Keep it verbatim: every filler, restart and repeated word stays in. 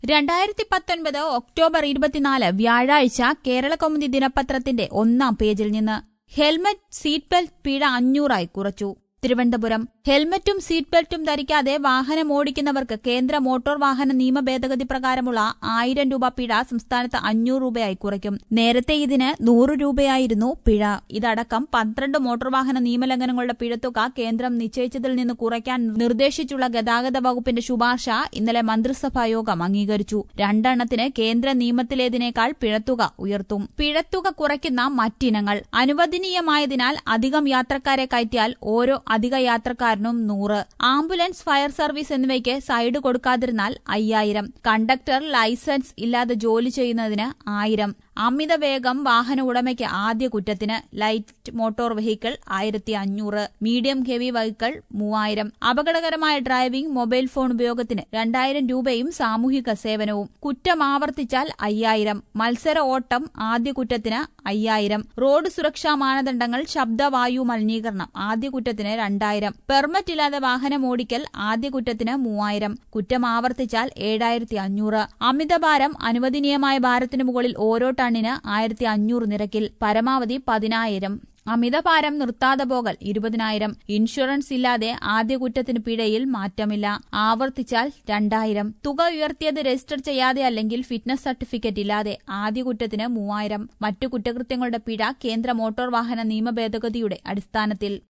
രണ്ടായിരത്തി പത്തൊൻപത് ഒക്ടോബർ ഇരുപത്തിനാല് വ്യാഴാഴ്ച കേരളകൗമുദി ദിനപത്രത്തിന്റെ ഒന്നാം പേജിൽ നിന്ന് ഹെൽമറ്റ് സീറ്റ് ബെൽറ്റ് പിഴ അഞ്ഞൂറായി കുറച്ചു. തിരുവനന്തപുരം. ഹെൽമറ്റും സീറ്റ് ബെൽറ്റും ധരിക്കാതെ വാഹനം ഓടിക്കുന്നവർക്ക് കേന്ദ്ര മോട്ടോർ വാഹന നിയമ ഭേദഗതി പ്രകാരമുള്ള ആയിരം രൂപ പിഴ സംസ്ഥാനത്ത് അഞ്ഞൂറ് രൂപയായി കുറയ്ക്കും. നേരത്തെ ഇതിന് നൂറ് രൂപയായിരുന്നു പിഴ. ഇതടക്കം പന്ത്രണ്ട് മോട്ടോർ വാഹന നിയമലംഘനങ്ങളുടെ പിഴത്തുക കേന്ദ്രം നിശ്ചയിച്ചതിൽ നിന്ന് കുറയ്ക്കാൻ നിർദ്ദേശിച്ചുള്ള ഗതാഗത വകുപ്പിന്റെ ശുപാർശ ഇന്നലെ മന്ത്രിസഭാ യോഗം അംഗീകരിച്ചു. രണ്ടെണ്ണത്തിന് കേന്ദ്ര നിയമത്തിലേതിനേക്കാൾ പിഴത്തുക ഉയർത്തും. പിഴത്തുക കുറയ്ക്കുന്ന മറ്റിനങ്ങൾ അനുവദനീയമായതിനാൽ അധികം യാത്രക്കാരെ കയറ്റിയാൽ ഓരോ അധിക യാത്രക്കാരനും നൂറ്. ആംബുലൻസ്, ഫയർ സർവീസ് എന്നിവയ്ക്ക് സൈഡ് കൊടുക്കാതിരുന്നാൽ അയ്യായിരം. കണ്ടക്ടർ ലൈസൻസ് ഇല്ലാതെ ജോലി ചെയ്യുന്നതിന് ആയിരം. അമിത വേഗം വാഹന ഉടമയ്ക്ക് ആദ്യ കുറ്റത്തിന് ലൈറ്റ് മോട്ടോർ വെഹിക്കിൾ ആയിരത്തി അഞ്ഞൂറ്. മീഡിയം ഹെവി വെഹിക്കിൾ മൂവായിരം. അപകടകരമായ ഡ്രൈവിംഗ്, മൊബൈൽ ഫോൺ ഉപയോഗത്തിന് രണ്ടായിരം രൂപയും സാമൂഹിക സേവനവും. കുറ്റം ആവർത്തിച്ചാൽ അയ്യായിരം. മത്സര ഓട്ടം ആദ്യ കുറ്റത്തിന് അയ്യായിരം. റോഡ് സുരക്ഷാ മാനദണ്ഡങ്ങൾ, ശബ്ദവായു മലിനീകരണം ആദ്യ കുറ്റത്തിന് രണ്ടായിരം. പെർമിറ്റ് ഇല്ലാതെ വാഹനം ഓടിക്കൽ ആദ്യ കുറ്റത്തിന് മൂവായിരം. കുറ്റം ആവർത്തിച്ചാൽ ഏഴായിരത്തി അഞ്ഞൂറ്. അമിതഭാരം അനുവദനീയമായ ഭാരത്തിനു മുകളിൽ ഓരോ ടണ്ണിന് ആയിരത്തി അഞ്ഞൂറ് നിരക്കിൽ. പരമാവധി പതിനായിരം. അമിതഭാരം നിർത്താതെ പോകൽ ഇരുപതിനായിരം. ഇൻഷുറൻസ് ഇല്ലാതെ ആദ്യ കുറ്റത്തിന് പിഴയിൽ മാറ്റമില്ല. ആവർത്തിച്ചാൽ രണ്ടായിരം. തുക ഉയർത്തിയത് രജിസ്റ്റർ ചെയ്യാതെ അല്ലെങ്കിൽ ഫിറ്റ്നസ് സർട്ടിഫിക്കറ്റ് ഇല്ലാതെ ആദ്യ കുറ്റത്തിന് മൂവായിരം. മറ്റു കുറ്റകൃത്യങ്ങളുടെ പിഴ കേന്ദ്ര മോട്ടോർ വാഹന നിയമ ഭേദഗതിയുടെ അടിസ്ഥാനത്തിൽ